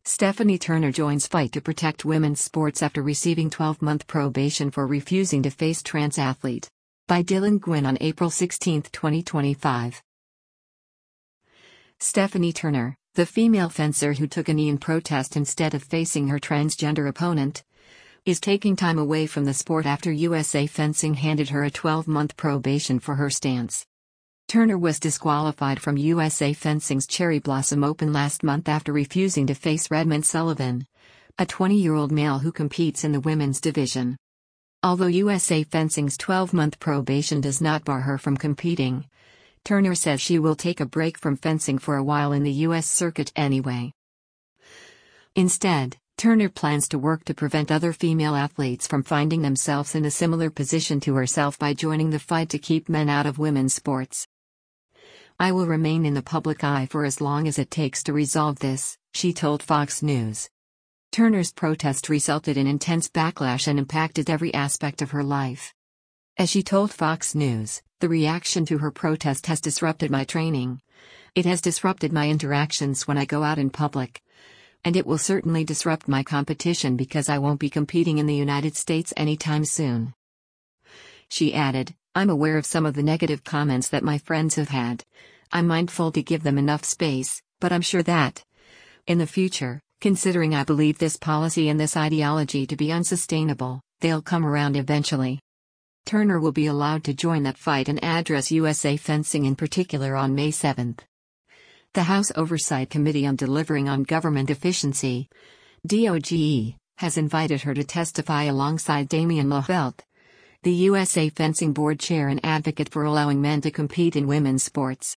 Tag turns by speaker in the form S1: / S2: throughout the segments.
S1: Stephanie Turner joins fight to protect women's sports after receiving 12-month probation for refusing to face trans athlete. By Dylan Gwynn on April 16, 2025. Stephanie Turner, the female fencer who took a knee in protest instead of facing her transgender opponent, is taking time away from the sport after USA Fencing handed her a 12-month probation for her stance. Turner was disqualified from USA Fencing's Cherry Blossom Open last month after refusing to face Redmond Sullivan, a 20-year-old male who competes in the women's division. Although USA Fencing's 12-month probation does not bar her from competing, Turner says she will take a break from fencing for a while in the U.S. circuit anyway. Instead, Turner plans to work to prevent other female athletes from finding themselves in a similar position to herself by joining the fight to keep men out of women's sports. "I will remain in the public eye for as long as it takes to resolve this," she told Fox News. Turner's protest resulted in intense backlash and impacted every aspect of her life. As she told Fox News, "The reaction to her protest has disrupted my training. It has disrupted my interactions when I go out in public. And it will certainly disrupt my competition because I won't be competing in the United States anytime soon." She added, "I'm aware of some of the negative comments that my friends have had. I'm mindful to give them enough space, but I'm sure that, in the future, considering I believe this policy and this ideology to be unsustainable, they'll come around eventually." Turner will be allowed to join that fight and address USA Fencing in particular on May 7. The House Oversight Committee on Delivering on Government Efficiency, DOGE, has invited her to testify alongside Damian Lohelt, the USA Fencing Board Chair and advocate for allowing men to compete in women's sports.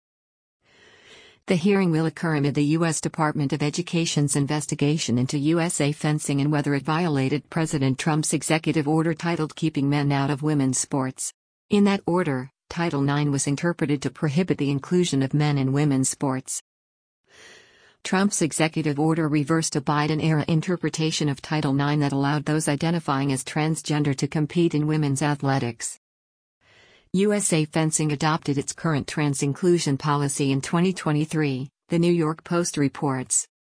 S1: The hearing will occur amid the U.S. Department of Education's investigation into USA Fencing and whether it violated President Trump's executive order titled Keeping Men Out of Women's Sports. In that order, Title IX was interpreted to prohibit the inclusion of men in women's sports. Trump's executive order reversed a Biden-era interpretation of Title IX that allowed those identifying as transgender to compete in women's athletics. USA Fencing adopted its current trans inclusion policy in 2023, the New York Post reports.